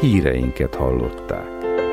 híreinket hallották.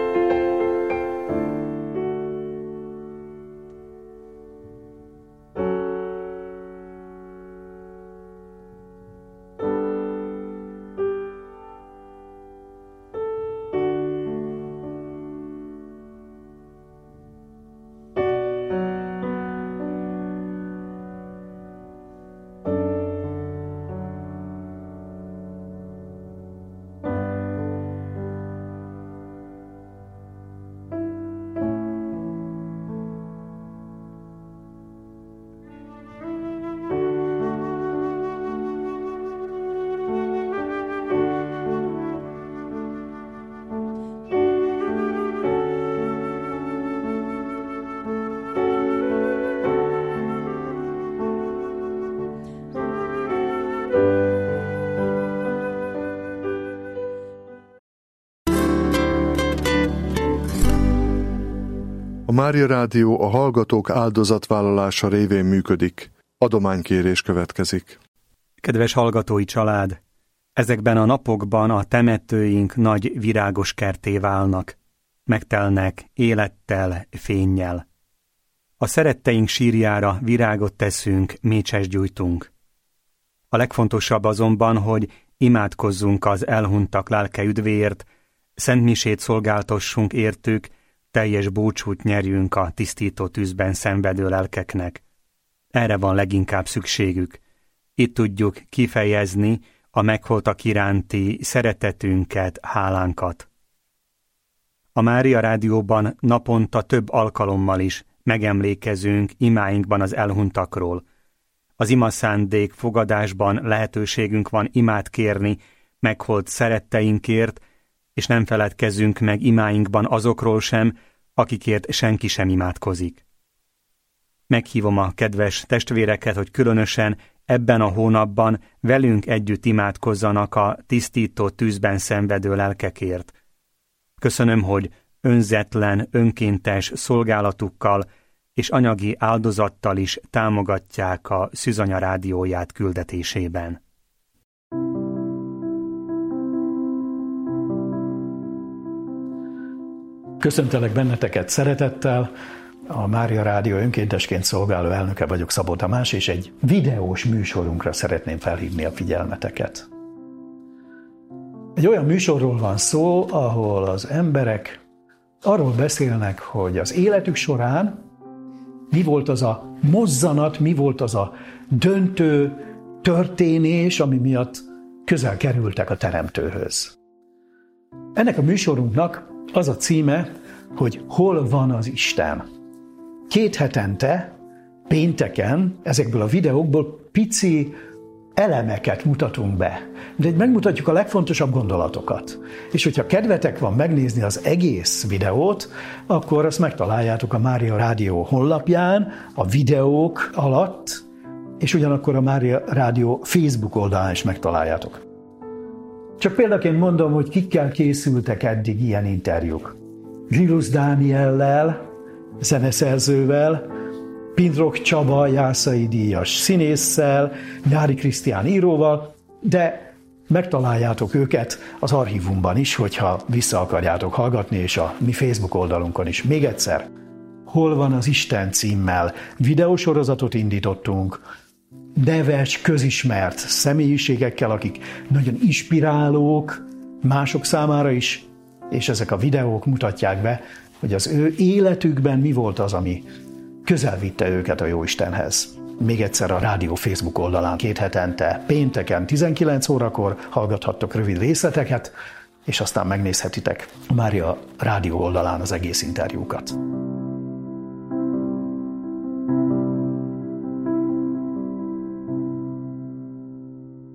A Mária Rádió a hallgatók áldozatvállalása révén működik. Adománykérés következik. Kedves hallgatói család! Ezekben a napokban a temetőink nagy virágos kertté válnak. Megtelnek élettel, fénnyel. A szeretteink sírjára virágot teszünk, mécsest gyújtunk. A legfontosabb azonban, hogy imádkozzunk az elhunytak lelke üdvéért, szentmisét szolgáltassunk értük, teljes búcsút nyerjünk a tisztító tűzben szenvedő lelkeknek. Erre van leginkább szükségük. Itt tudjuk kifejezni a meghaltak iránti szeretetünket, hálánkat. A Mária Rádióban naponta több alkalommal is megemlékezünk imáinkban az elhunytakról. Az imaszándék fogadásban lehetőségünk van imát kérni meghalt szeretteinkért, és nem feledkezzünk meg imáinkban azokról sem, akikért senki sem imádkozik. Meghívom a kedves testvéreket, hogy különösen ebben a hónapban velünk együtt imádkozzanak a tisztító tűzben szenvedő lelkekért. Köszönöm, hogy önzetlen, önkéntes szolgálatukkal és anyagi áldozattal is támogatják a Szűzanya rádióját küldetésében. Köszöntelek benneteket szeretettel, a Mária Rádió önkéntesként szolgáló elnöke vagyok, Szabó Tamás, és egy videós műsorunkra szeretném felhívni a figyelmeteket. Egy olyan műsorról van szó, ahol az emberek arról beszélnek, hogy az életük során mi volt az a mozzanat, mi volt az a döntő történés, ami miatt közel kerültek a Teremtőhöz. Ennek a műsorunknak az a címe, hogy Hol van az Isten? 2 hetente, pénteken ezekből a videókból pici elemeket mutatunk be. De megmutatjuk a legfontosabb gondolatokat. És hogyha kedvetek van megnézni az egész videót, akkor azt megtaláljátok a Mária Rádió honlapján, a videók alatt, és ugyanakkor a Mária Rádió Facebook oldalán is megtaláljátok. Csak példaként mondom, hogy kikkel készültek eddig ilyen interjúk. Zsilusz Dániellel, zeneszerzővel, Pindrok Csaba, Jászai díjas színésszel, Nyári Krisztián íróval, de megtaláljátok őket az archívumban is, hogyha vissza akarjátok hallgatni, és a mi Facebook oldalunkon is. Még egyszer, Hol van az Isten címmel videósorozatot indítottunk, neves, közismert személyiségekkel, akik nagyon inspirálók mások számára is, és ezek a videók mutatják be, hogy az ő életükben mi volt az, ami közel vitte őket a Jóistenhez. Még egyszer a rádió Facebook oldalán 2 hetente, pénteken 19 órakor hallgathattok rövid részleteket, és aztán megnézhetitek a Mária Rádió oldalán az egész interjúkat.